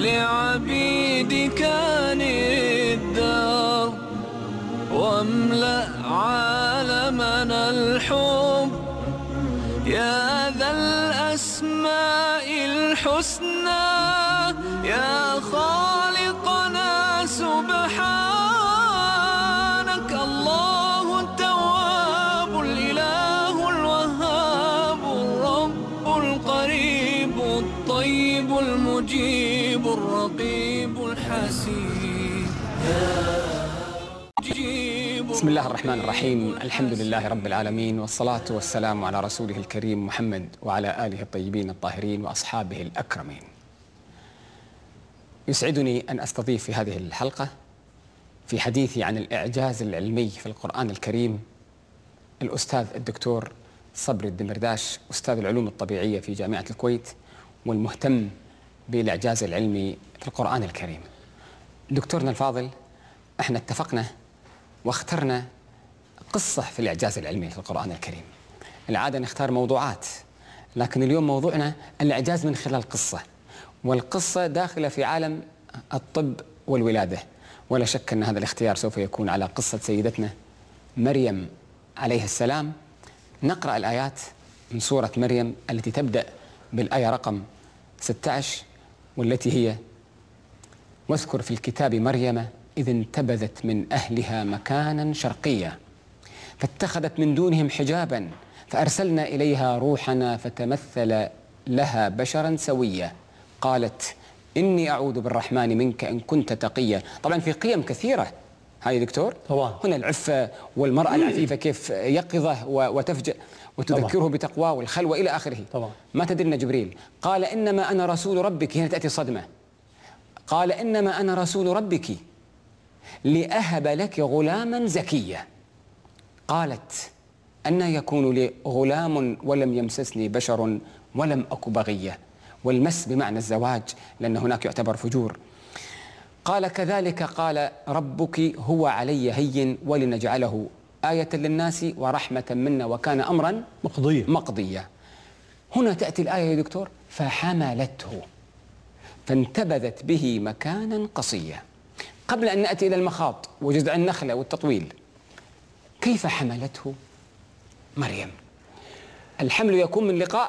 لعبيدك الدار، واملأ عالمنا الحب يا ذا الأسماء الحسنى، يا خالقنا سبحانك. الله التواب الإله الوهاب الرب القريب الطيب المجيب الرقيب الحسيب. بسم الله الرحمن الرحيم. الحمد لله رب العالمين، والصلاة والسلام على رسوله الكريم محمد وعلى آله الطيبين الطاهرين وأصحابه الأكرمين. يسعدني أن أستضيف في هذه الحلقة في حديثي عن الإعجاز العلمي في القرآن الكريم الأستاذ الدكتور صبري الدمرداش، أستاذ العلوم الطبيعية في جامعة الكويت والمهتم بالإعجاز العلمي في القرآن الكريم. دكتورنا الفاضل، احنا اتفقنا واخترنا قصة في الإعجاز العلمي في القرآن الكريم. العادة نختار موضوعات، لكن اليوم موضوعنا الإعجاز من خلال قصة، والقصة داخلة في عالم الطب والولادة. ولا شك أن هذا الاختيار سوف يكون على قصة سيدتنا مريم عليه السلام. نقرأ الآيات من سورة مريم التي تبدأ بالآية رقم 16، والتي هي: واذكر في الكتاب مريم إذ انتبذت من أهلها مكانا شرقيا فاتخذت من دونهم حجابا فأرسلنا إليها روحنا فتمثل لها بشرا سويا قالت إني أعوذ بالرحمن منك إن كنت تقيا. طبعا في قيم كثيرة هاي دكتور، طبعا هنا العفة والمرأة العفيفة كيف يقظة وتفجأ وتذكره طبعا بتقوى والخلوة إلى آخره. طبعا ما تدري جبريل قال إنما أنا رسول ربك، هنا تأتي صدمة، قال إنما أنا رسول ربك لأهب لك غلاما زكيا. قالت أن يكون لي غلام ولم يمسسني بشر ولم أك بغيا، والمس بمعنى الزواج لأن هناك يعتبر فجور. قال كذلك قال ربك هو علي هين ولنجعله آية للناس ورحمة منا وكان أمرا مقضيا. هنا تأتي الآية يا دكتور: فحملته فانتبذت به مكانا قصيا. قبل أن نأتي إلى المخاض وجذع النخلة والتطويل، كيف حملته مريم؟ الحمل يكون من لقاء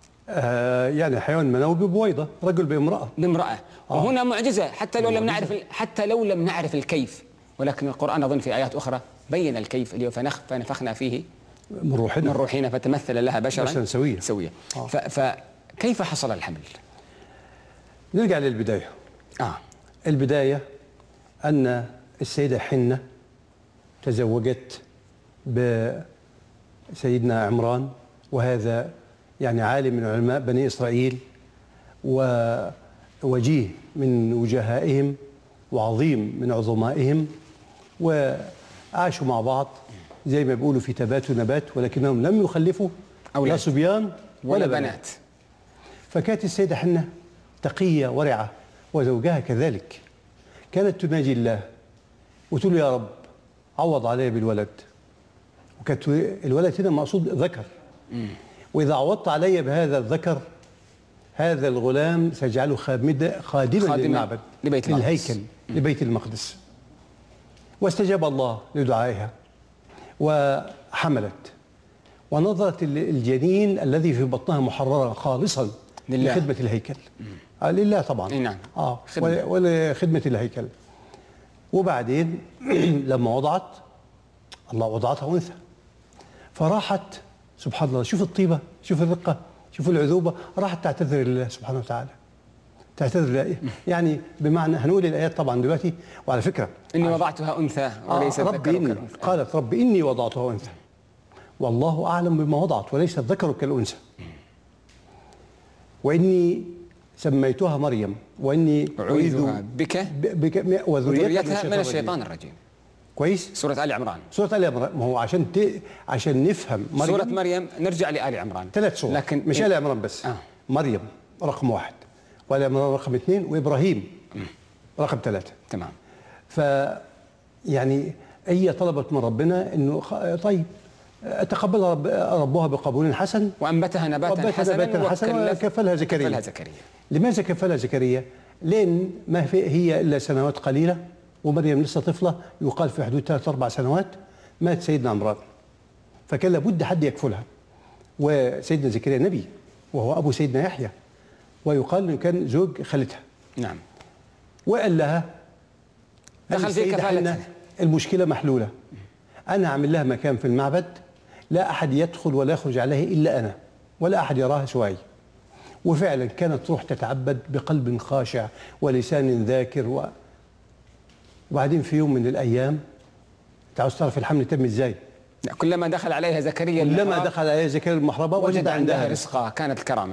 يعني حيوان منوي ببويضة، رجل بامرأة. وهنا معجزة حتى لو لم نعرف الكيف، ولكن القرآن أظن في آيات أخرى بين الكيف اللي فنفخنا فيه من روحنا فتمثل لها بشرا سويا. فكيف حصل الحمل؟ نرجع للبداية. البداية أن السيدة حنة تزوجت بسيدنا عمران، وهذا يعني عالم من علماء بني إسرائيل ووجيه من وجهائهم وعظيم من عظمائهم، وعاشوا مع بعض زي ما بيقولوا في تبات ونبات، ولكنهم لم يخلفوا لا صبيان ولا بنات. فكانت السيدة حنة تقية ورعة، وزوجها كذلك. كانت تناجي الله وتقول يا رب عوض علي بالولد، وكانت الولد هنا مقصود ذكر، وإذا عوضت علي بهذا الذكر هذا الغلام سيجعله خادما للمعبد للهيكل لبيت المقدس. واستجاب الله لدعائها وحملت، ونظرت الجنين الذي في بطنها محررا خالصا لخدمة الهيكل، لله طبعا. نعم. ولخدمة الهيكل. وبعدين لما وضعت، الله وضعتها أنثى، فراحت سبحان الله، شوف الطيبة، شوف الرقة، شوف العذوبة، راحت تعتذر لله سبحانه وتعالى. تعتذر لله يعني بمعنى، هنقول الآيات طبعا دلوقتي. وعلى فكرة إني وضعتها أنثى وليس الذكر كالأنثى. قالت رب إني وضعتها أنثى والله أعلم بما وضعت وليس الذكر كالأنثى، وإني سميتها مريم وإني أعيذها بك وذريتها من الشيطان الرجيم. كويس. سورة آل عمران. سورة آل عمران، ما هو عشان نفهم مريم. سورة مريم نرجع لآل عمران، 3 سور، لكن مش آل عمران بس. مريم رقم 1، وآل عمران رقم 2، وإبراهيم رقم 3. تمام. يعني هي طلبت من ربنا إنه طيب تقبلها ربها بقبول حسن وأنبتها نباتا حسنا وكفلها زكريا. لماذا كفلها زكريا؟ لأن ما هي إلا سنوات قليلة، ومريم لسه طفلة، يقال في حدود 3-4 سنوات مات سيدنا عمران، فكان لابد حد يكفلها. وسيدنا زكريا نبي وهو أبو سيدنا يحيى، ويقال أنه كان زوج خالتها. نعم. وقال لها دخل في كفالتها، المشكلة محلولة، أنا أعمل لها مكان في المعبد لا أحد يدخل ولا يخرج عليه إلا أنا، ولا أحد يراها سواي. وفعلا كانت تروح تتعبد بقلب خاشع ولسان ذاكر. وبعدين في يوم من الأيام، أنت عاوز تعرف الحمل تم إزاي؟ كلما دخل عليها زكريا المحرابة وجد عندها رزقا، كانت الكرامة.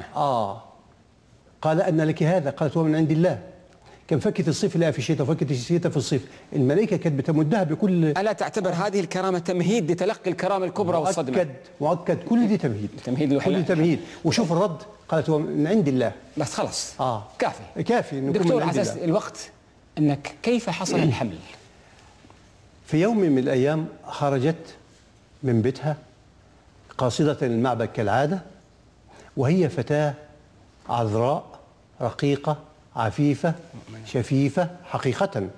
قال أن لك هذا؟ قالت هو من عند الله. كان فكة الصيف لها في الشتاء وفكة الشتاء في الصيف، الملائكة كانت بتمدها بكل. ألا تعتبر هذه الكرامة تمهيد لتلقي الكرامة الكبرى والصدمة؟ مؤكد كل دي تمهيد كل دي تمهيد. وشوف الرد، قالت هو من عند الله. بس خلاص كافي دكتور، على أساس الوقت، أنك كيف حصل الحمل؟ في يوم من الأيام خرجت من بيتها قاصدة المعبد كالعادة، وهي فتاة عذراء رقيقة عفيفة شفيفة حقيقة،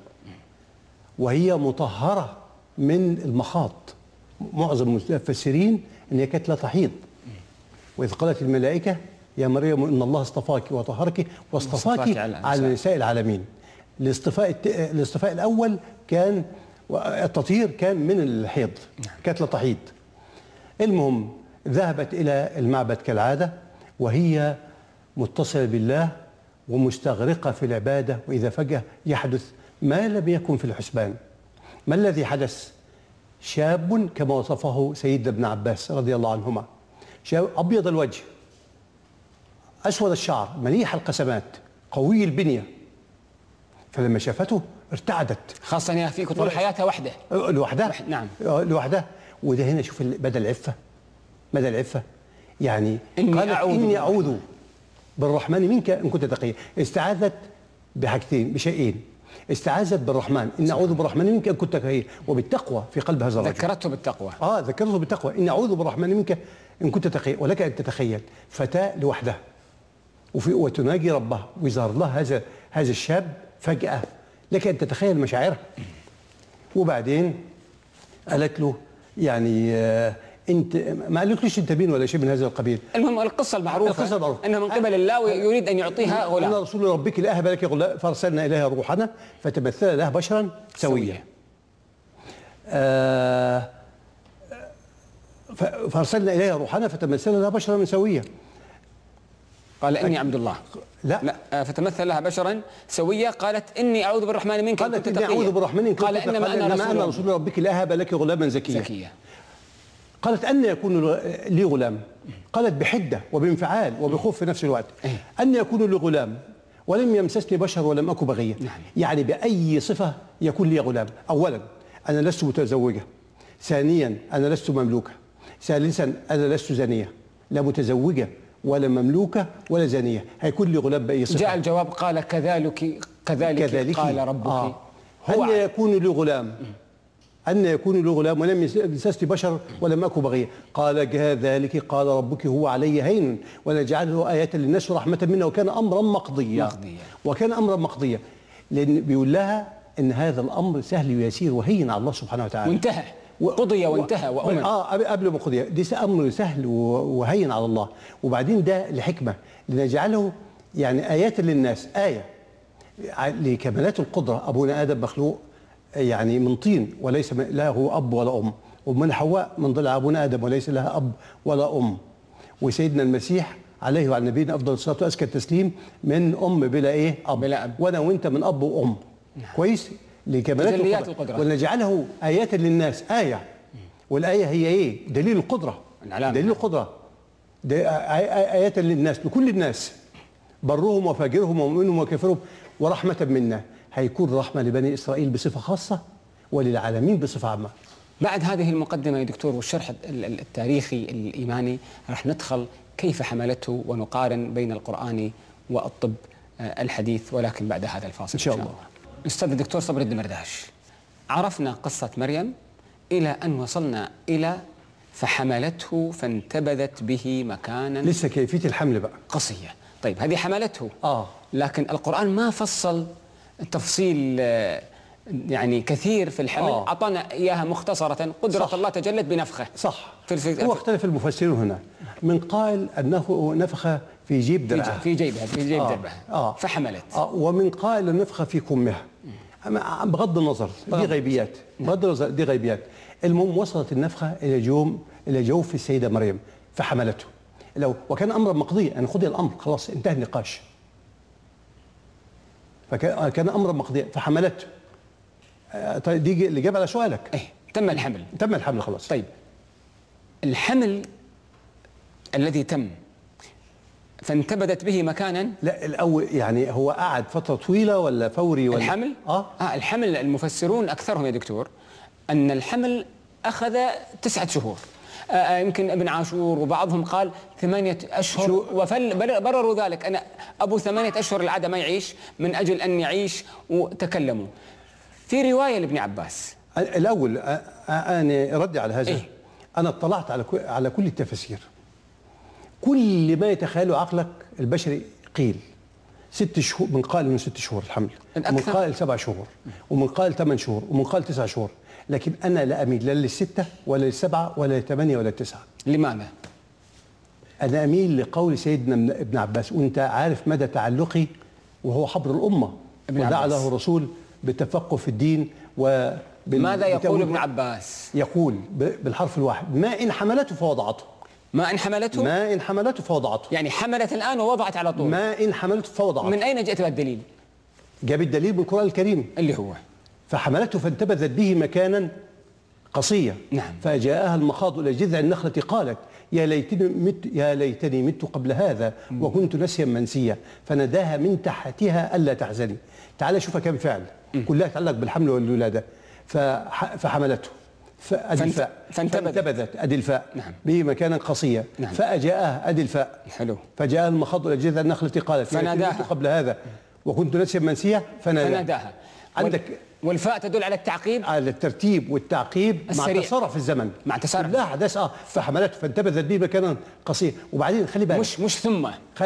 وهي مطهرة من المخاط. معظم المفسرين أن هي كانت لا تحيض. وإذ قالت الملائكة يا مريم إن الله اصطفاك وطهرك واصطفاك على نساء العالمين. الاصطفاء الأول كان التطهير كان من الحيض، كانت لا تحيض. المهم ذهبت إلى المعبد كالعادة وهي متصلة بالله ومستغرقة في العبادة، وإذا فجأة يحدث ما لم يكن في الحسبان. ما الذي حدث؟ شاب كما وصفه سيدنا ابن عباس رضي الله عنهما، شاب أبيض الوجه أسود الشعر مليح القسمات قوي البنية، فلما شافته ارتعدت، خاصة أنها في طول حياتها لوحدها. نعم لوحدها. وده هنا شوف مدى العفة يعني إني أعوذ بالرحمن منك إن كنت تقيا. استعاذت بشيئين، استعاذت بالرحمن، إن أعوذ بالرحمن منك إن كنت تقيا، وبالتقوى في قلب هذا الرجل. ذكرته بالتقوى. ذكرته بالتقوى، إن أعوذ بالرحمن منك إن كنت تقيا. ولك أن تتخيل فتاة لوحدها وتناجي ربها، ويظهر لها هذا الشاب فجأة، لك أن تتخيل مشاعرها. وبعدين قالت له يعني انت ما قالتلوش انت مين ولا شيء من هذا القبيل. المهم القصه المعروفه انه من قبل الله ويريد ان يعطيها غلام. ان رسول ربك لاهب لك غلام فارسلنا اليها روحنا فتمثل لها بشرا سويا. فارسلنا اليها روحنا فتمثل لها بشرا سويا. قال اني عبد الله. لا فتمثل لها بشرا سويا. قالت اني اعوذ بالرحمن منك. قالت اني اعوذ بالرحمن منك. قال انما انا رسول ربك لاهب لك غلاما زكيا. قالت أن يكون لي غلام؟ قالت بحدة وبانفعال وبخوف في نفس الوقت. أن يكون لي غلام ولم يمسسني بشر ولم أكن بغيا. يعني بأي صفة يكون لي غلام؟ أولا أنا لست متزوجة، ثانيا أنا لست مملوكة، ثالثا أنا لست زانية، لا متزوجة ولا مملوكة ولا زانية، هيكون لي غلام بأي صفة؟ جاء الجواب قال كذلك قال ربك. أن يكون لي غلام، أن يكون له غلام ولم يمسسني بشر ولم أكن بغيا. قال كذلك قال ربك هو علي هين ونجعله آية للناس ورحمة منا وكان أمرا مقضيا. وكان أمرا مقضيا، لأن بيقول لها إن هذا الأمر سهل ويسير وهين على الله سبحانه وتعالى. وانتهى قضي وانتهى وأمر. قبل ما قضي دي أمر سهل وهين على الله. وبعدين ده لحكمة لنجعله يعني آيات للناس، آية لكمالات القدرة. أبونا آدم مخلوق يعني من طين وليس له أب ولا أم، ومن حواء من ضلع أبونا آدم وليس لها أب ولا أم. وسيدنا المسيح عليه وعلى نبينا أفضل الصلاة وأزكى التسليم من أم بلا أب. بلا أب. وأنا وأنت من أب وأم. كويس؟ لكمالات القدرة. ونجعله آيات للناس، آية. والآية هي دليل القدرة. دليل القدرة. آيات للناس لكل الناس، برهم وفاجرهم ومؤمنهم وكافرهم، ورحمة منا. هيكون رحمة لبني إسرائيل بصفة خاصة وللعالمين بصفة عامة. بعد هذه المقدمة يا دكتور والشرح التاريخي الإيماني رح ندخل كيف حملته ونقارن بين القرآن والطب الحديث، ولكن بعد هذا الفاصل إن شاء الله. أستاذ الدكتور صبري الدمرداش، عرفنا قصة مريم إلى أن وصلنا إلى فحملته فانتبذت به مكانا. لسه كيفية الحمل بقى قصية. طيب هذه حملته لكن القرآن ما فصل تفصيل يعني كثير في الحمل، أعطانا إياها مختصرة. قدرة صح. الله تجلت بنفخه. صح. هو اختلف المفسرون هنا، من قال أنه نفخ في جيب درعها، في جيبها، في جيب درعها فحملت، ومن قال نفخ في كمها. بغض النظر دي غيبيات، بغض النظر دي غيبيات. المهم وصلت النفخة إلى جوف السيدة مريم فحملته. وكان أمرا مقضيا، أن قضي الأمر خلاص انتهى النقاش، فكان أمرا مقضيا فحملته. طيب دي الإجابة على سؤالك. تم الحمل. تم الحمل خلاص. طيب الحمل الذي تم فانتبذت به مكانا. لا الأول يعني هو قعد فترة طويلة ولا فوري ولا الحمل؟ الحمل المفسرون أكثرهم يا دكتور أن الحمل أخذ 9 شهور. يمكن ابن عاشور وبعضهم قال 8 أشهر، وبرروا ذلك أن أبو 8 أشهر العادة ما يعيش من أجل أن يعيش، وتكلموا في رواية لابن عباس. الأول أنا ردي على هذا. أنا اطلعت على كل التفاسير، كل ما يتخيله عقلك البشري قيل 6 شهور، من قال من 6 شهور الحمل، ومن قال 7 شهور، ومن قال 8 شهور، ومن قال 9 شهور. لكن أنا لا أميل لا لل6 ولا لل7 ولا لل8 ولا لل9. لماذا؟ أنا أميل لقول سيدنا ابن عباس، وأنت عارف مدى تعلقي، وهو حبر الأمة ودعا له الرسول بالتفقه في الدين. ماذا يقول ابن عباس؟ يقول بالحرف الواحد: ما إن حملته فوضعته. ما إن حملته؟ ما إن حملته فوضعته، يعني حملت الآن ووضعت على طول. ما إن حملته فوضعته. من أين جاءت الدليل؟ جاب الدليل من القرآن الكريم اللي هو فحملته فانتبذت به مكانا قصيا. نعم. فجاءها المخاض إلى جذع النخلة قالت يا ليتني مت قبل هذا وكنت نسيا منسيا، فناداها من تحتها ألا تحزني. تعال شوفها كم فعل كلها تتعلق بالحمل والولادة. فحملته فانتبذت أدي الفاء. نعم. به مكانا قصيا. نعم. فأجاءها أدي الفاء. حلو. فجاء المخاض إلى جذع النخلة قالت فناداها قبل هذا وكنت نسيا منسيا فناداها. عندك والفاء تدل على التعقيب، على الترتيب والتعقيب السريع. مع تسارع في الزمن، مع تسارع لا احداث. فحملته فانتبذت به مكانا قصير. وبعدين خلي بالك مش ثم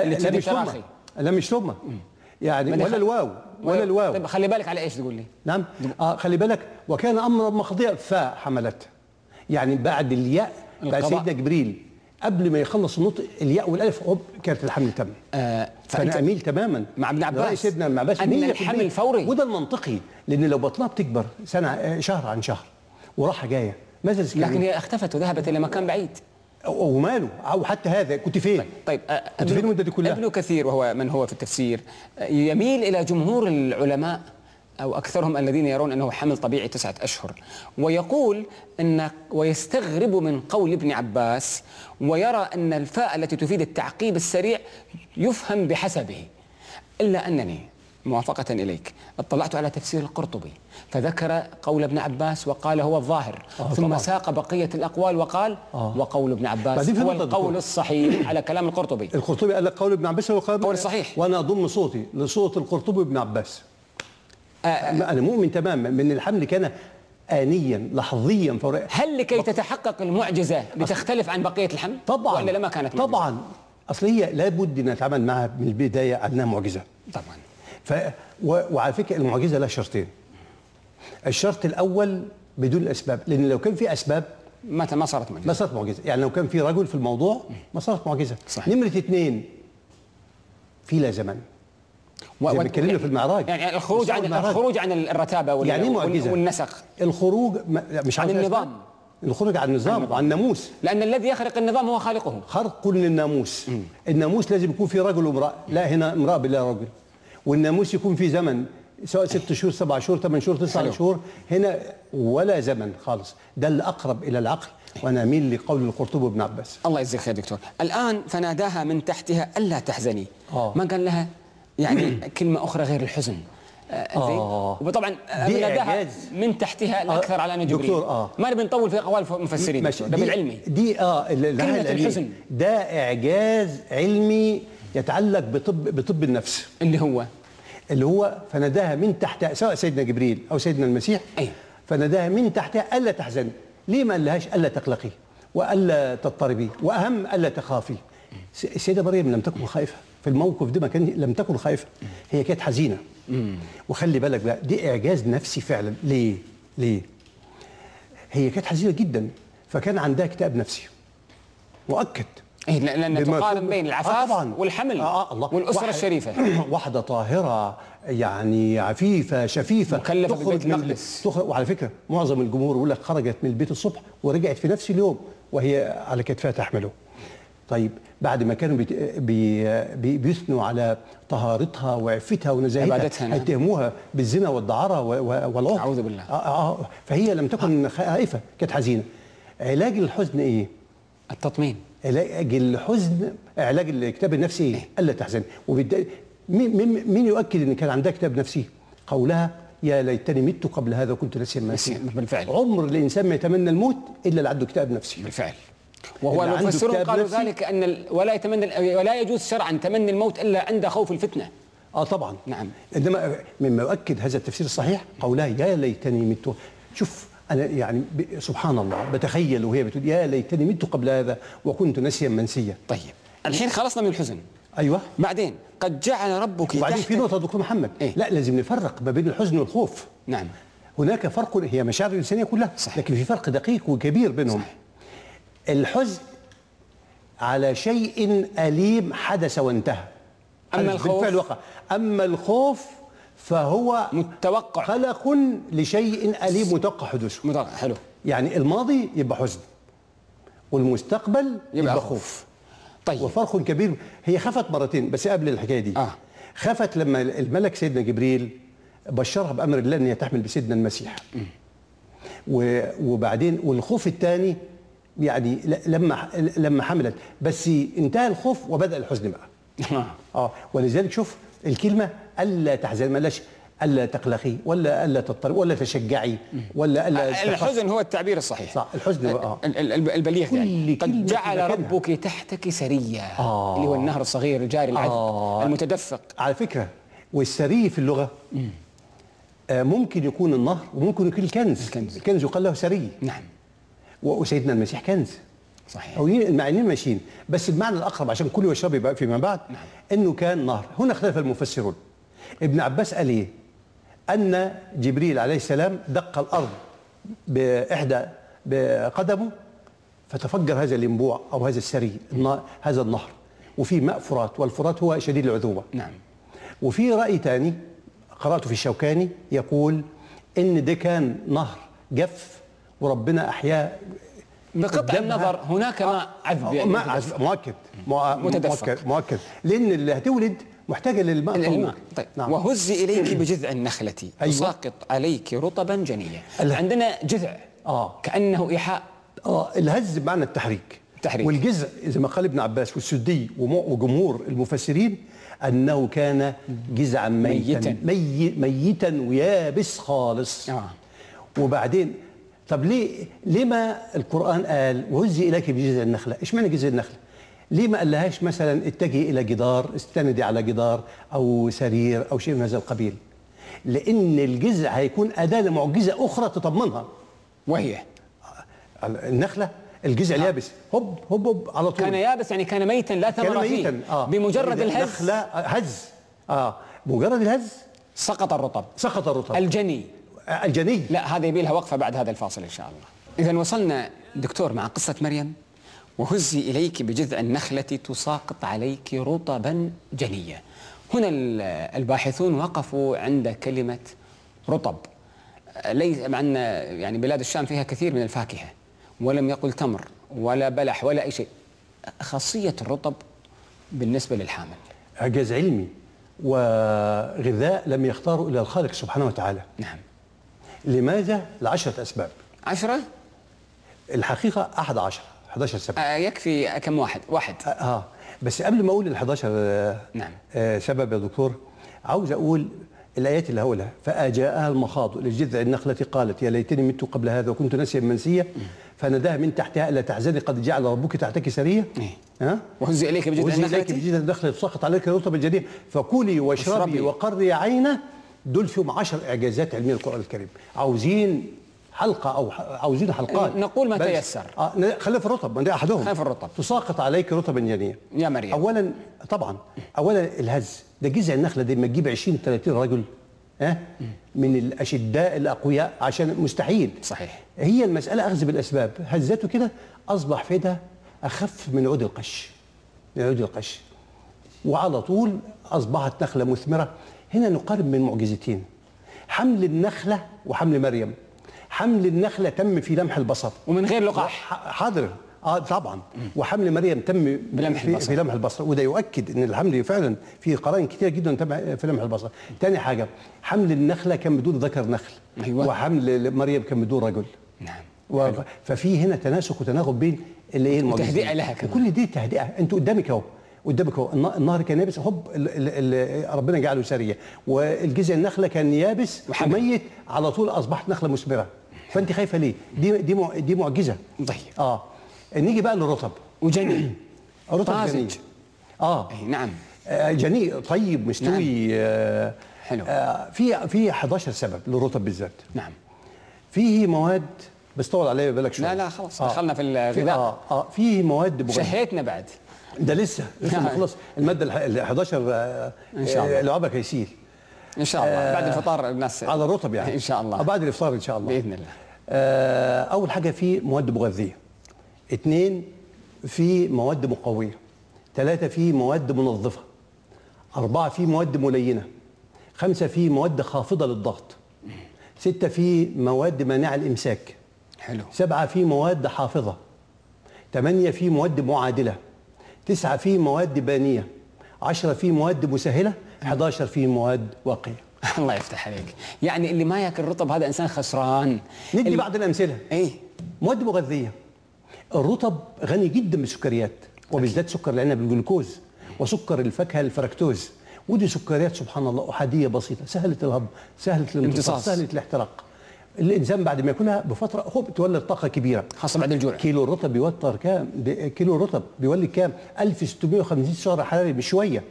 لا مش ثم يعني ولا الواو ولا الواو. طيب خلي بالك على ايش تقول لي؟ نعم خلي بالك. وكان امرا مقضيا فحملته، يعني بعد الياء بعد سيدنا جبريل قبل ما يخلص النطق الياء والالف كانت الحمل تم. فانا اميل تماما مع ابن عباس سيدنا ابن عباس ان الحمل فوري، وده المنطقي، لان لو بطنها بتكبر سنه شهر عن شهر وراحه جايه ماذا تسكت؟ لكن هي اختفت وذهبت الى مكان بعيد. وماله؟ او حتى هذا كنت فين؟ طيب كنت فين المده دي كلها؟ ابن كثير وهو من هو في التفسير يميل الى جمهور العلماء أو أكثرهم الذين يرون أنه حمل طبيعي 9 أشهر، ويقول ويستغرب من قول ابن عباس، ويرى أن الفاء التي تفيد التعقيب السريع يفهم بحسبه. إلا أنني موافقة إليك اطلعت على تفسير القرطبي فذكر قول ابن عباس وقال هو الظاهر، ثم طبعا ساق بقية الأقوال وقال وقول ابن عباس هو القول الصحيح على كلام القرطبي. القرطبي قال لك قول ابن عباس هو القول الصحيح، وأنا أضم صوتي لصوت القرطبي وابن عباس. أنا مؤمن تماما من الحمل كان آنيا لحظيا فوريا. هل لكي تتحقق المعجزة لتختلف عن بقية الحمل؟ طبعا. ولا لما كانت معجزة؟ طبعا. أصل هي لابد أن نتعامل معها من البداية أنها معجزة. طبعا. وعلى فكرة المعجزة لها شرطين. الشرط الأول بدون الأسباب، لأن لو كان في أسباب ما صارت معجزة. ما صارت معجزة، يعني لو كان في رجل في الموضوع ما صارت معجزة. صحيح. نمرة 2 في لا زمن. زي ما اتكلمنا في المعراج، يعني الخروج عن الرتابة يعني والنسق. الخروج مش عن النظام، الخروج عن النظام وعن الناموس، لأن الذي يخرق النظام هو خالقه. خرق للناموس. الناموس لازم يكون في رجل وامرأة، لا هنا امرأة بلا رجل. والناموس يكون في زمن سواء 6 شهور 7 شهور 8 شهور 9 شهور، هنا ولا زمن خالص. ده اللي أقرب إلى العقل، وأنا أميل لقول القرطبي وابن عباس. الله يجزيك خير دكتور. الآن فناداها من تحتها ألا تحزني. ما قال لها يعني كلمة أخرى غير الحزن. وطبعا ناداها من تحتها الأكثر على أن جبريل. ما نبي نطول في أقوال المفسرين، ده بالعلمي. دي كلمة الحزن ده إعجاز علمي يتعلق بطب النفس، اللي هو فناداها من تحتها، سواء سيدنا جبريل أو سيدنا المسيح. فناداها من تحتها ألا تحزني. ليه ما قالهاش ألا تقلقي وألا تضطربي، وأهم ألا تخافي؟ السيدة مريم لم تكن خائفة. في الموقف ده لم تكن خائفة، هي كانت حزينة. وخلي بالك بقى دي إعجاز نفسي فعلا. ليه؟ هي كانت حزينة جدا، فكان عندها اكتئاب نفسي مؤكد. لأن تقارن بين العفاف والحمل الله والأسرة الشريفة. واحدة طاهرة يعني عفيفة شفيفة مكلفة بالبيت المقدس. وعلى فكرة معظم الجمهور يقول لك خرجت من البيت الصبح ورجعت في نفس اليوم وهي على كتفها تحمله. طيب بعد ما كانوا بيثنوا على طهارتها وعفتها ونزاهتها هيتهموها بالزنا والدعارة والعقد. أعوذ بالله. فهي لم تكن خائفة، كانت حزينة. علاج الحزن إيه؟ التطمين. علاج الحزن، علاج الاكتئاب النفسي إيه؟ ألا تحزن. وبالتالي مين يؤكد ان كان عندها اكتئاب نفسي؟ قولها يا ليتني مت قبل هذا وكنت ناسيا منسيا. بالفعل. عمر الانسان ما يتمنى الموت الا اللي عنده اكتئاب نفسي. بالفعل. وهو المفسرون قالوا ذلك ان ولا يجوز شرعا تمني الموت الا عند خوف الفتنه. طبعا. نعم. انما مما يؤكد هذا التفسير الصحيح قولها يا ليتني مت. شوف انا يعني سبحان الله بتخيل وهي بتقول يا ليتني مت قبل هذا وكنت ناسيا منسيا. طيب الحين خلصنا من الحزن. ايوه. بعدين قد جعل ربك وبعدين في نقطه دكتور محمد. لا لازم نفرق ما بين الحزن والخوف. نعم. هناك فرق، هي مشاعر الانسانيه كلها. صحيح. لكن في فرق دقيق وكبير بينهم. صحيح. الحزن على شيء أليم حدث وانتهى، أما الخوف بالفعل وقع. أما الخوف فهو متوقع، قلق لشيء أليم متوقع حدوثه. حلو. يعني الماضي يبقى حزن والمستقبل يبقى خوف. طيب. وفرق كبير. هي خفت مرتين بس قبل الحكايه دي. خفت لما الملك سيدنا جبريل بشرها بأمر الله ان هي تحمل بسيدنا المسيح. وبعدين والخوف الثاني يعني لما حملت، بس انتهى الخوف وبدأ الحزن بقى. ولذلك شوف الكلمة ألا تحزن، ما قالش ألا تقلقي ولا ألا تضطربي ولا تشجعي ولا ألا الحزن هو التعبير الصحيح. صح. الحزن البليغ يعني قد جعل ربك تحتك سريا اللي هو النهر الصغير الجاري العذب المتدفق. على فكرة والسري في اللغة ممكن يكون النهر وممكن يكون الكنز. الكنز يقال له سري. نعم. وسيدنا المسيح كنز. صحيح. أو المعنيين ماشيين، بس المعنى الأقرب عشان كل واشربي بقى فيما بعد. نعم. إنه كان نهر. هنا اختلف المفسرون. ابن عباس قال إيه؟ أن جبريل عليه السلام دق الأرض بقدمه فتفجر هذا الينبوع أو هذا السري هذا النهر، وفي ماء فرات، والفرات هو شديد العذوبة. نعم. وفي رأي ثاني قرأته في الشوكاني يقول إن ده كان نهر جف وربنا أحياه بقطع النظر. هناك ماء عذب يعني مؤكد لأن اللي هتولد محتاجة للماء. طيب. نعم. وهزي إليك بجذع النخلة تساقط عليك رطبا جنيا. عندنا جذع كأنه إيحاء. الهز بمعنى التحريك. والجذع زي ما قال ابن عباس والسدي وجمهور المفسرين أنه كان جذعا ميتا ويابس خالص. وبعدين طب ليه ما القرآن قال وهزي إليك بجذع النخلة؟ إيش معنى جذع النخلة؟ ليه ما قالهاش مثلا اتجهي إلى جدار، استندي على جدار أو سرير أو شيء من هذا القبيل؟ لأن الجذع هيكون أداة لمعجزة أخرى تطمنها، وهي النخلة الجذع اليابس هوب هوب هوب على طول. كان يابس يعني كان ميتا لا ثمر فيه. بمجرد الهز النخلة هز مجرد الهز سقط الرطب. الجني. لا هذا يبي لها وقفة بعد هذا الفاصل إن شاء الله. إذا وصلنا دكتور مع قصة مريم. وهزي إليك بجذع النخلة تساقط عليك رطبا جنيا. هنا الباحثون وقفوا عند كلمة رطب، ليس مع أن يعني بلاد الشام فيها كثير من الفاكهة، ولم يقل تمر ولا بلح ولا أي شيء. خاصية الرطب بالنسبة للحامل إعجاز علمي وغذاء لم يختاره إلا الخالق سبحانه وتعالى. نعم. لماذا؟ ل10 أسباب. 10؟ الحقيقة 11 سبب. يكفي كم واحد؟ بس قبل ما أقول ال11 نعم. سبب يا دكتور، عاوز أقول الآيات اللي هقولها. فأجاءها المخاض لجذع النخلة قالت يا ليتني مت قبل هذا وكنت ناسيا منسيا فناداها من تحتها ألا تحزني قد جعل ربك تحتك سريا. وهزي إليك بجذع النخلة تساقط عليك رطبا جنيا فكلي واشربي وقري عينه. دول فيهم 10 إعجازات علمية القرآن الكريم. عاوزين حلقه او عاوزين حلقات نقول ما تيسر. خلينا في الرطب، من احدهم. خلينا في الرطب. تساقط عليك رطبا جنيا يا مريم. اولا طبعا، اولا الهز ده جذع النخله دي، ما تجيب 20 30 رجل من الاشداء الاقوياء عشان مستحيل. صحيح. هي المساله اخذ بالاسباب، هزته كده اصبح فيدها اخف من عود القش، من عود القش، وعلى طول اصبحت نخله مثمره. هنا نقارن بين معجزتين، حمل النخله وحمل مريم. حمل النخله تم في لمح البصر ومن غير لقاح. حاضر طبعا. وحمل مريم تم في لمح البصر، وده يؤكد ان الحمل فعلا في قرائن كتير جدا تم في لمح البصر. ثاني حاجه، حمل النخله كان بدون ذكر نخل. أيوة. وحمل مريم كان بدون رجل. نعم. ففي هنا تناسق وتناغم بين اللي ايه المعجزات. وتهدئه لها كمان. كل دي تهدئه. انتوا قدامك اهو، قدامك اهو النهر كان يابس، هوب ربنا جعله سريه، والجذع النخله كان يابس وميت، على طول اصبحت نخله مثمره. فانت خايفه ليه؟ دي معجزه. طيب. نيجي بقى للرطب وجني. رطب جني. نعم. جني طيب مستوي. نعم. حلو. في 11 سبب للرطب بالذات. نعم. فيه مواد، بس طول عليا بالك شويه. لا خلاص دخلنا في الغذاء. فيه مواد شهيتنا بعد. ده لسه ما خلص الماده ال 11 ان شاء الله. لعبك هيسيل ان شاء الله. بعد الفطار الناس على الرطب يعني ان شاء الله. بعد الافطار ان شاء الله باذن الله. اول حاجه في مواد مغذيه، 2 في مواد مقويه، 3 في مواد منظفه، 4 في مواد ملينه، 5 في مواد خافضه للضغط، 6 في مواد مانعه الامساك. حلو. 7 في مواد حافظه، 8 في مواد معادله، 9 في مواد بانيه، 10 في مواد مسهله، 11 في مواد واقيه. الله يفتح عليك. يعني اللي ما ياكل رطب هذا انسان خسران. ندي بعض الامثله. مواد مغذيه. الرطب غني جدا بالسكريات، وبالذات سكر العنب الجلوكوز، وسكر الفاكهه الفركتوز، ودي سكريات سبحان الله احاديه بسيطه، سهله الهضم، سهله الامتصاص، سهله الاحتراق. الانسان بعد ما ياكلها بفتره هو بتولد طاقه كبيره، خاصه بعد الجوع. كيلو الرطب بيوتر كام؟ كيلو الرطب بيولد كام؟ 1650 سعر حراري بشويه،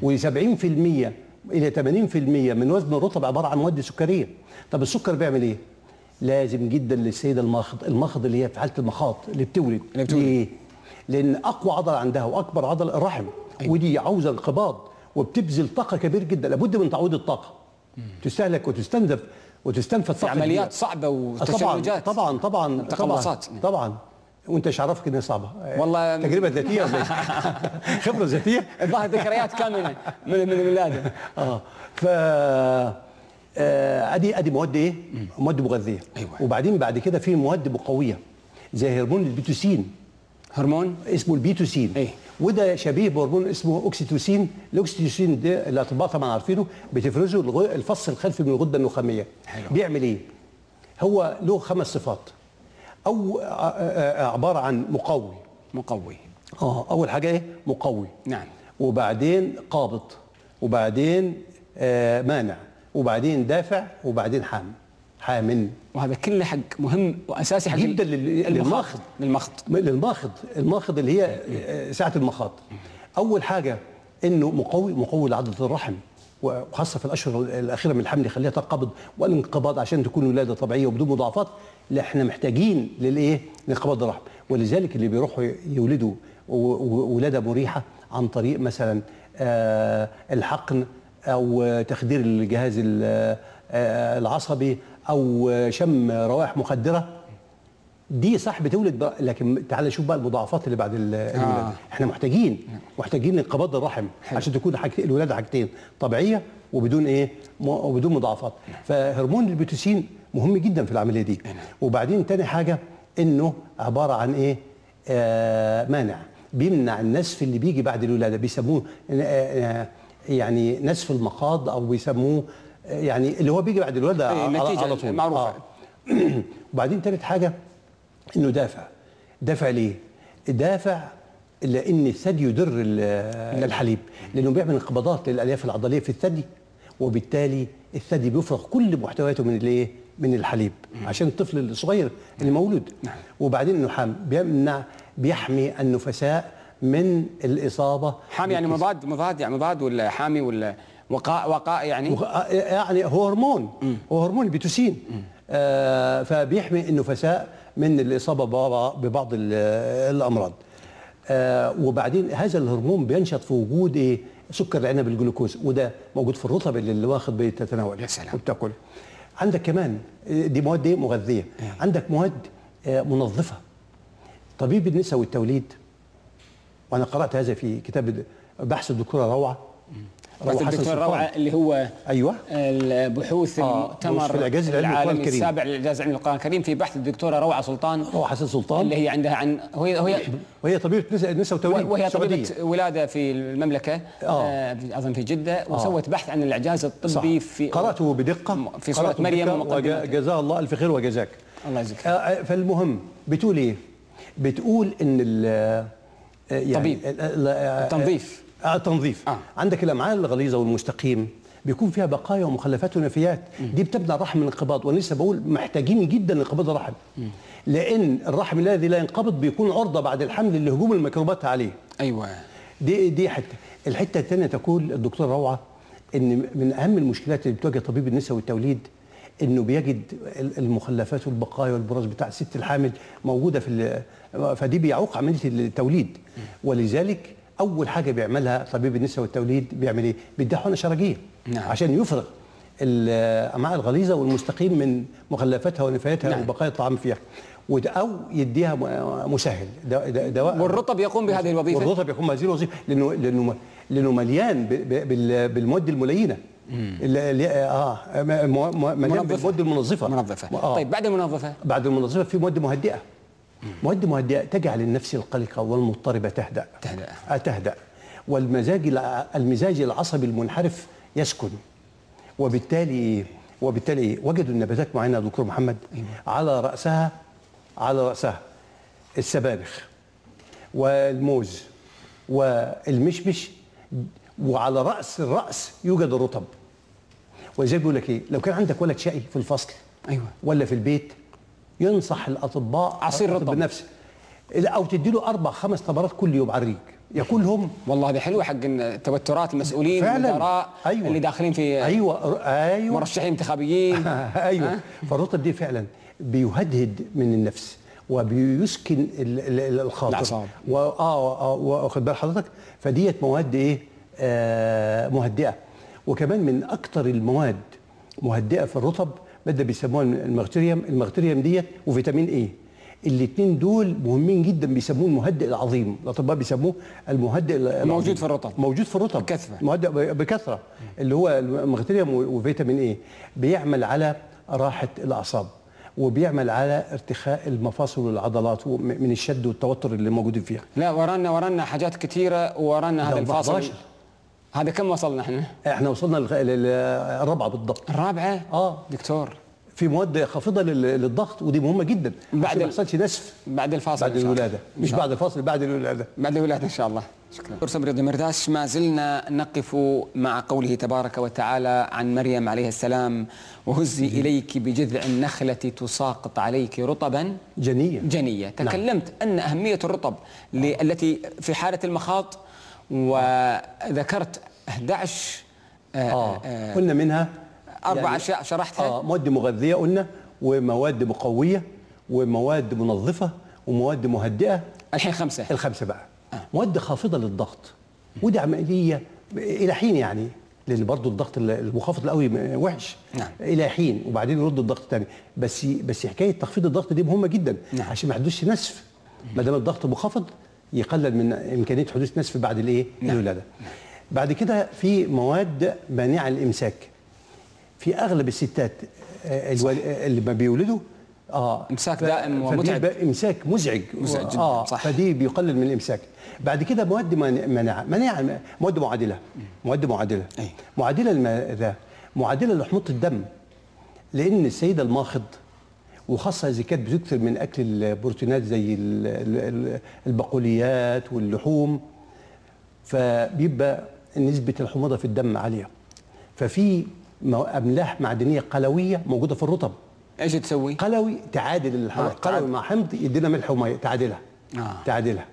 و70% الى 80% من وزن الرطب عباره عن مواد سكريه. طب السكر بيعمل ايه؟ لازم جدا للسيده الماخض اللي هي في حاله المخاض اللي بتولد. ليه؟ لان اقوى عضله عندها واكبر عضله الرحم. أيوة. ودي عاوزه انقباض وبتبذل طاقه كبير جدا، لابد من تعويض الطاقه. تستهلك وتستنفذ طاقه. عمليات صعبه وتشنجات. طبعا تقلصات. طبعا. وانت ايش عرفك انها صعبه؟ والله تجربه ذاتيه ولا خبره ذاتيه؟ الظاهر ذكريات كامله من الولاده. ف ادي مواد ايه؟ مواد مغذيه. أيوة. وبعدين بعد كده في مواد مقويه زي هرمون البيتوسين. هرمون اسمه البيتوسين. وده شبيه بهرمون اسمه اوكسيتوسين. الاوكسيتوسين ده الاطباء طبعا عارفينه، بتفرزه الفص الخلفي من الغده النخاميه. حلو. بيعمل ايه؟ هو له 5 صفات. او عباره عن مقوي. اول حاجه ايه؟ مقوي. نعم. وبعدين قابض، وبعدين مانع، وبعدين دافع، وبعدين حامن. وهذا كله حق مهم واساسي حق جدا للماخض اللي هي ساعه المخاض. اول حاجه انه مقوي لعضله الرحم، وخاصه في الاشهر الاخيره من الحمل يخليها تنقبض والانقباض عشان تكون ولاده طبيعيه وبدون مضاعفات. احنا محتاجين لانقباض الرحم، ولذلك اللي بيروحوا يولدوا ولاده مريحه عن طريق مثلا الحقن او تخدير الجهاز العصبي او شم روائح مخدره، دي صح بتولد لكن تعال شوف بقى المضاعفات اللي بعد الولاده. احنا محتاجين انقباض الرحم عشان تكون الولاده حاجتين طبيعيه وبدون وبدون مضاعفات. فهرمون البيتوسين مهم جدا في العمليه دي. وبعدين تاني حاجه انه عباره عن مانع، بيمنع النسف اللي بيجي بعد الولاده، بيسموه يعني نسف المخاض، او بيسموه يعني اللي هو بيجي بعد الولاده على طول معروفه. وبعدين ثالث حاجه انه دافع ليه؟ دافع لان الثدي يدر الحليب، لانه بيعمل انقباضات للالياف العضليه في الثدي، وبالتالي الثدي بيفرغ كل محتوياته من الحليب عشان الطفل الصغير اللي مولود. وبعدين انه بيحمي النفساء من الاصابه. حامي يعني مضاد يعني مضاد ولا حامي ولا وقاء يعني؟ يعني هو هرمون البيتوسين. فبيحمي النفساء من الإصابة ببعض الأمراض. وبعدين هذا الهرمون بينشط في وجود إيه؟ سكر العنب الجلوكوز، وده موجود في الرطب اللي واخد بتتناول وبتاكل. عندك كمان دي مواد إيه؟ مغذية. عندك مواد منظفة. طبيب النساء والتوليد، وأنا قرأت هذا في كتاب بحث الدكتورة روعة. الدكتور روعة اللي هو ايوه البحوث المؤتمر في الإعجاز العلمي السابع للإعجاز العلمي للقرآن الكريم، في بحث الدكتورة روعة سلطان. روعة حسن سلطان اللي هي عندها عن وهي طبيبة نساء وتوليد، وهي طبيبة ولادة في المملكة أظن في جدة، وسوت بحث عن الإعجاز الطبي. في قرأته بدقة في سورة مريم، وجزاها الله ألف خير وجزاك. الله يجزاك. فالمهم بتقول إيه؟ بتقول إن يعني طبيب التنظيف التنظيف. عندك الأمعاء الغليظة والمستقيم بيكون فيها بقايا ومخلفات ونفايات، دي بتمنع الرحم من الانقباض. وانا لسه بقول محتاجين جدا لانقباض الرحم، لان الرحم الذي لا ينقبض بيكون عرضه بعد الحمل لهجوم الميكروبات عليه. ايوه، دي حته. الحته الثانيه تقول الدكتور روعه ان من اهم المشكلات اللي بتواجه طبيب النساء والتوليد انه بيجد المخلفات والبقايا والبراز بتاع الست الحامل موجوده فدي بيعوق عمليه التوليد. ولذلك اول حاجه بيعملها طبيب النساء والتوليد بيعمل ايه؟ بيديها حقنه شرجيه. نعم. عشان يفرغ الامعاء الغليظه والمستقيم من مخلفاتها ونفاياتها. نعم. وبقايا الطعام فيها، او يديها مسهل دواء. والرطب يقوم بهذه الوظيفه. والرطب يقوم بهذه الوظيفه لانه مليان بالمواد الملينه. مليان بالمواد المنظفه. طيب بعد المنظفه؟ بعد المنظفه في مواد مهدئه. مواد مهدئه تجعل النفس القلقه والمضطربه تهدأ والمزاج العصبي المنحرف يسكن. وبالتالي وجدوا النباتات معينه يا دكتور محمد. على رأسها السبانخ والموز والمشمش، وعلى الرأس يوجد الرطب. وزي بيقول لك ايه، لو كان عندك ولد شقي في الفصل ولا في البيت، ينصح الاطباء عصير رطب بالنفس، او تديله 4-5 تمرات كل يوم على الريق ياكلهم. والله هذه حلوه حق توترات المسؤولين والوزراء. اللي داخلين في مرشحين انتخابيين. فالرطب دي فعلا بيهدهد من النفس وبيسكن الخاطر. واخد بال حضرتك؟ فديت مواد ايه؟ مهدئه. وكمان من اكثر المواد مهدئه في الرطب ماده بيسموها المغتريوم ديت وفيتامين ايه. الاثنين دول مهمين جدا، بيسموه المهدئ العظيم. الاطباء بيسموه المهدئ العظيم. موجود في الرطب مهدئ بكثره. اللي هو المغتريوم وفيتامين ايه بيعمل على راحه الاعصاب، وبيعمل على ارتخاء المفاصل والعضلات من الشد والتوتر اللي موجودين فيها. لا ورانا حاجات كثيره، ورانا هذا الفاصل. هذا كم وصلنا احنا وصلنا الرابعه بالضبط. الرابعه؟ دكتور، في مواد خافضه للضغط، ودي مهمه جدا عشان ما يحصلش نسف بعد الفاصل، بعد الولاده. مش بعد الفاصل، بعد الولاده. بعد الولاده ان شاء الله. شكرا دكتور صبري الدمرداش. ما زلنا نقف مع قوله تبارك وتعالى عن مريم عليه السلام: وهزي اليك بجذع النخله تساقط عليك رطبا جنيا. تكلمت ان اهميه الرطب التي في حاله المخاط، وذكرت 11 قلنا منها 4 أشياء شرحتها. مواد مغذية قلنا، ومواد مقوية، ومواد منظفة، ومواد مهدئة. الحين 5. الخمسة بقى. مواد خافضة للضغط، ودي عملية إلى حين، يعني لأن برضو الضغط المنخفض القوي وحش. نعم. إلى حين، وبعدين يرد الضغط تاني. بس حكاية تخفيض الضغط دي مهمة جدا. نعم. عشان ما يحدثش نسف. ما دام الضغط منخفض يقلل من إمكانية حدوث نسف بعد الإيه؟ نعم. الولادة. بعد كده في مواد مانعة للإمساك. في اغلب الستات اللي ما بيولدوا امساك دائم ومتعب، امساك مزعج جدا. صح. فدي بيقلل من الامساك. بعد كده مواد مناعه مواد معادله. معادله لماذا؟ معادله لحموضه الدم. لان السيده الماخض، وخاصه اذا كانت بتكثر من اكل البروتينات زي البقوليات واللحوم، فبيبقى نسبه الحموضه في الدم عاليه. ففي املاح معدنيه قلويه موجوده في الرطب. ايش تسوي؟ قلوي تعادل الحمض. قلوي مع حمض يدينا ملح وميه، تعادلها.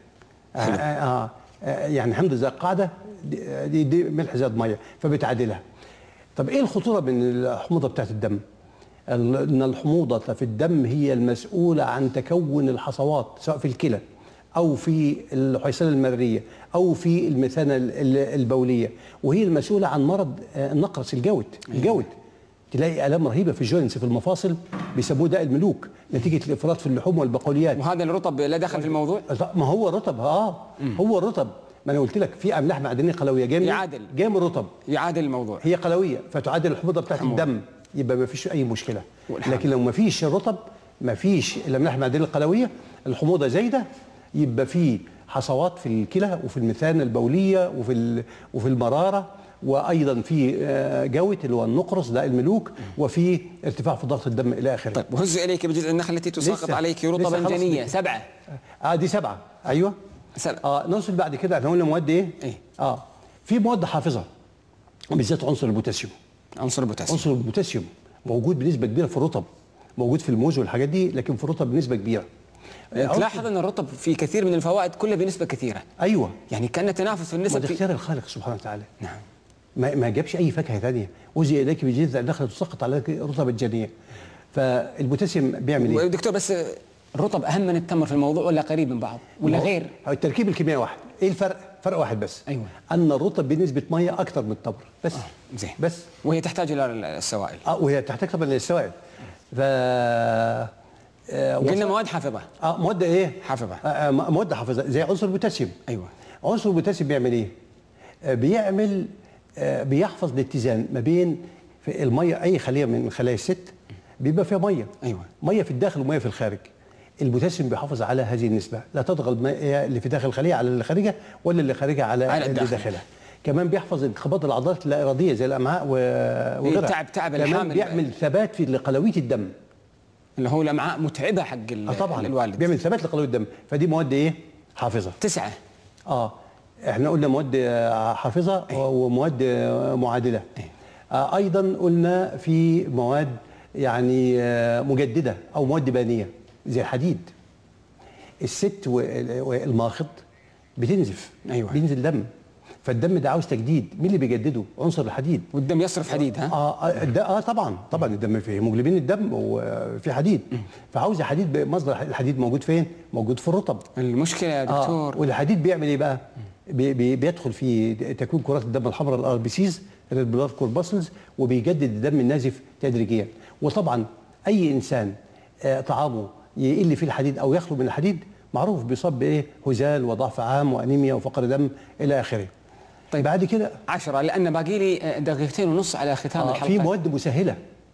يعني حمض زي القاعده دي ملح زائد ميه، فبتعادلها. طب ايه الخطوره من الحموضه بتاعت الدم؟ أن الحموضة في الدم هي المسؤولة عن تكون الحصوات سواء في الكلى أو في الحيصلة المرية أو في المثانة البولية، وهي المسؤولة عن مرض النقرس الجوت. تلاقي آلام رهيبة في الجوينتس في المفاصل بيسموه داء الملوك نتيجة الإفراط في اللحوم والبقوليات. وهذا الرطب لا دخل في الموضوع؟ ما هو الرطب هو الرطب، ما أنا قلت لك في أملاح معدنية قلوية جاية من الرطب، يعادل الموضوع، هي قلوية فتعادل الحموضة بتاعت الدم، يبقى ما فيش أي مشكلة. لكن لو ما فيش الرطب، ما فيش الأملاح المعدنية القلوية، الحموضة زايدة، يبقى في حصوات في الكلى وفي المثانة البولية وفي المرارة، وايضا في جوت اللي هو النقرس داء الملوك، وفي ارتفاع في ضغط الدم الى اخره. طيب، وهز اليك بجزء النخل التي تساقط عليك رطبا جنيا 7. دي 7 ايوه. نوصل بعد كده احنا قلنا مواد ايه؟ في مواد حافظه بالذات عنصر البوتاسيوم. عنصر البوتاسيوم موجود بنسبه كبيره في الرطب، موجود في الموز والحاجات دي، لكن في الرطب بنسبه كبيره. تلاحظ ان الرطب في كثير من الفوائد كلها بنسبه كثيره. ايوه، يعني كان تنافس في النسب. ده اختيار الخالق سبحانه وتعالى. نعم. ما جابش اي فاكهه ثانيه، وزي اليك بجذع النخله تسقط عليك رطب الجنيه. فالبوتاسيوم بيعمل ايه؟ دكتور، بس الرطب اهم من التمر في الموضوع ولا قريب من بعض ولا غير؟ التركيب الكيميائي واحد. ايه الفرق؟ فرق واحد بس. ايوه، ان الرطب بنسبه ميه اكثر من التمر بس. زين. بس وهي تحتاج الى السوائل. وهي تحتاج طبعا للسوائل. قلنا مواد حافظه. مواد ايه؟ حافظه. مواد حافظه زي عنصر البوتاسيوم. ايوه. عنصر البوتاسيوم بيعمل ايه؟ بيحفظ الاتزان ما بين في الميه. اي خليه من خلايا الست بيبقى فيها ميه. ايوه. ميه في الداخل وميه في الخارج. البوتاسيوم بيحافظ على هذه النسبه، لا تطغى الميه اللي في داخل الخليه على اللي خارجها ولا اللي خارجها على اللي داخلها. كمان بيحفظ انقباض العضلات اللا اراديه زي الامعاء وغيرها. تعب الحامل. كمان بيعمل ثبات في قلويه الدم، اللي هو الامعاء متعبه حق طبعا الوالد. بيعمل ثبات لقلويه الدم. فدي مواد ايه؟ حافظه. 9. احنا قلنا مواد حافظه ومواد معادله. ايضا قلنا في مواد يعني مجدده او مواد بانيه زي الحديد. الست والماخض بتنزف. ايوه، بينزل دم، فالدم ده عاوز تجديد. مين اللي بيجدده؟ عنصر الحديد. والدم يصرف حديد. طبعا الدم فيه هيموجلوبين الدم وفي حديد، فعاوز حديد. مصدر الحديد موجود فين؟ موجود في الرطب. المشكله يا دكتور والحديد بيعمل ايه بقى؟ بيدخل في تكوين كرات الدم الحمراء الار بي سيز ريد بلاد كورباسلز، وبيجدد الدم النازف تدريجيا. وطبعا اي انسان طعامه يقل فيه الحديد او يخلو من الحديد معروف بيصاب بايه؟ هزال وضعف عام وانيميا وفقر دم الى اخره. طيب، بعد كده 10 لان باقي لي 2.5 دقيقتين على ختام الحلقه. في مواد مسهله.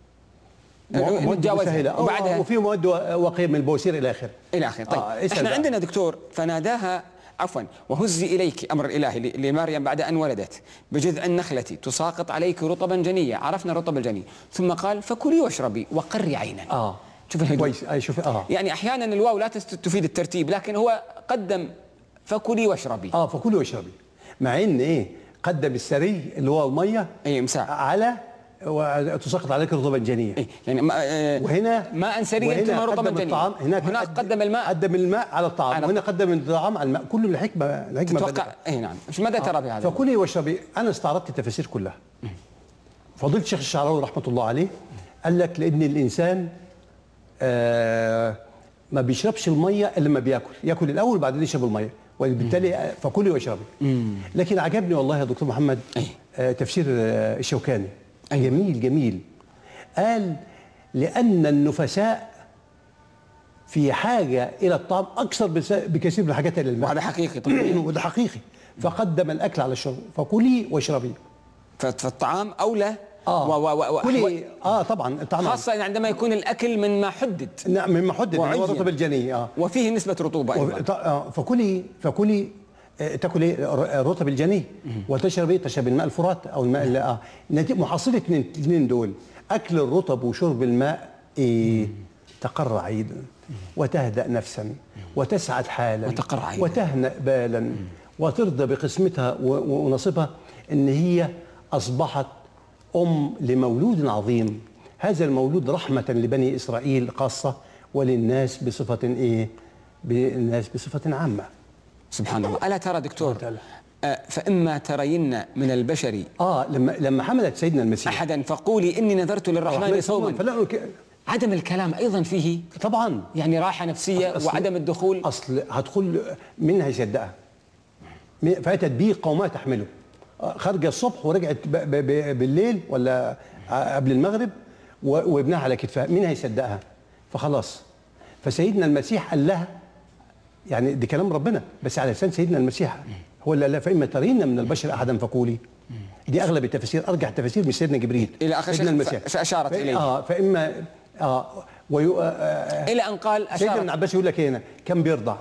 مواد مسهله وبعدها وفي مواد وقيه من البواسير الى اخره. طيب، احنا عندنا دكتور فناداها وهزي اليك امر الالهي لمريم بعد ان ولدت بجذع النخله تساقط عليك رطبا جنيا. عرفنا الرطب الجني، ثم قال فكلي واشربي وقري عينا. شوف الهدوء كويس. شوف يعني احيانا الواو لا تفيد الترتيب، لكن هو قدم فكلي واشربي. فكلي واشربي، مع ان ايه؟ قدم السري اللي هو الميه مساء على وتساقط عليك رطبا جنيا. يعني وهنا ماء سريا ثم رطبا جنيا. هناك قدم الماء، قدم الماء على الطعام، وهنا قدم الطعام على الماء. كله الحكمه تتوقع. نعم. ماذا ترى في هذا؟ فكلي واشربي. انا استعرضت التفاسير كلها. فضيله الشيخ الشعراوي رحمه الله عليه قال لك لان الانسان ما بيشربش الميه الا لما ياكل الاول وبعدين يشرب الميه، وبالتالي فكلي واشربي. لكن عجبني والله يا دكتور محمد تفسير الشوكاني جميل. قال لأن النفساء في حاجة إلى الطعام أكثر بكثير من الحاجات إلى الماء. وهذا حقيقي طبعا. وده حقيقي. فقدم الأكل على الشرب، فكلي واشربي. فالطعام أولى. كلي طبعا الطعام خاصة عندما يكون الأكل مما حدد. نعم، مما حدد هو الرطب الجني. وفيه نسبة رطوبة أيضا. فكلي تاكل الرطب الجني وتشرب تشرب الماء الفرات او الماء محصله الاثنين دول. اكل الرطب وشرب الماء تقر عيدا وتهدأ نفسا وتسعد حالا وتهنأ بالا وترضى بقسمتها ونصيبها ان هي اصبحت لمولود عظيم. هذا المولود رحمه لبني اسرائيل خاصه وللناس بصفه بالناس بصفه عامه. سبحان الله. ألا ترى دكتور فإما ترين من البشر لما حملت سيدنا المسيح أحدا فقولي إني نذرت للرحمن صوما عدم الكلام أيضا فيه طبعا يعني راحة نفسية وعدم الدخول. أصل هدخل من هيصدقها؟ فاتت به قومها تحمله، خارجة الصبح ورجعت بالليل ولا قبل المغرب وابنها على كتفها، مين هيصدقها؟ فخلاص. فسيدنا المسيح قال لها، يعني دي كلام ربنا بس على لسان سيدنا المسيح، هو اللي قال لها فإما ترين من البشر أحدا فقولي. دي أغلب التفاسير، أرجح التفاسير من سيدنا جبريل إلى آخر سيدنا المسيح أشارت إليه. فإما إلى أن قال سيدنا ابن عباس يقول لك هنا كم بيرضع.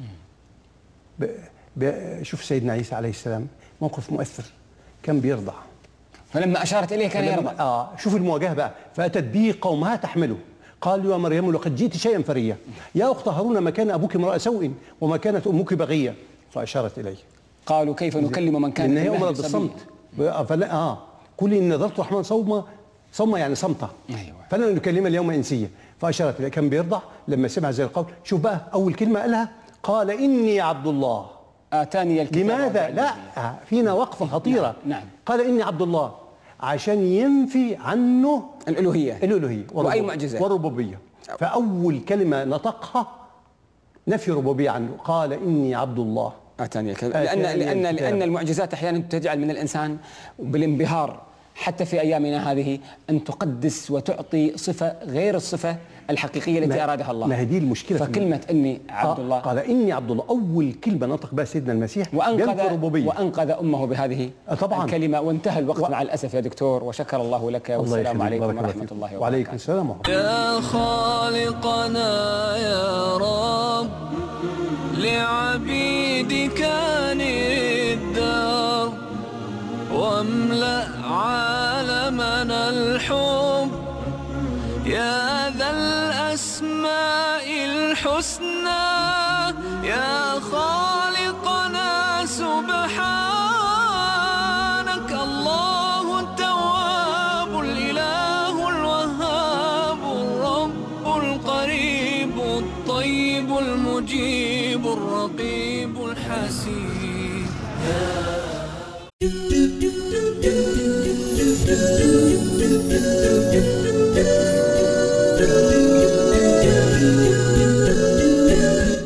شوف سيدنا عيسى عليه السلام موقف مؤثر، كم بيرضع. فلما أشارت إليه كان يرضع. شوف المواجهة بقى. فأتت به قومها تحمله قالوا يا مريم لقد جئت شيئا فريا يا أخت هارون ما كان أبوك امرأ سوء وما كانت أمك بغية. فأشارت إليه. قالوا كيف نكلم من كان إن هي أمرت بالصمت. فلا قل إن نذرت الرحمن صوما يعني صمتة. أيوة. فلن نكلم اليوم إنسيا. فأشارت إليه. كان بيرضع لما سمع زي القول. شوف بقى أول كلمة قالها قال إني عبد الله آتاني الكتاب. لماذا؟ لا فينا وقفة خطيرة. نعم. قال إني عبد الله عشان ينفي عنه الألوهية وأي معجزة والربوبية. فأول كلمة نطقها نفي ربوبية عنه، قال إني عبد الله آتاني الكتاب. لأن المعجزات أحيانا تجعل من الإنسان بالانبهار حتى في أيامنا هذه أن تقدس وتعطي صفة غير الصفة الحقيقية التي أرادها الله. ما هذه المشكلة. فكلمة إني عبد الله قال إني عبد الله أول كلمة نطق بها سيدنا المسيح وأنقذ أمه بهذه طبعا الكلمة. وانتهى الوقت مع الأسف يا دكتور، وشكر الله لك، والسلام عليكم ورحمة الله وبركاته. وعليكم السلام ورحمة الله. يا خالقنا يا رب لعبيدك الدار واملأ عالمنا الحب يا ذا الأسماء الحسنى يا خالقنا سبحانك الله التواب الإله الوهاب الرب القريب الطيب المجيب الرقيب الحسيب.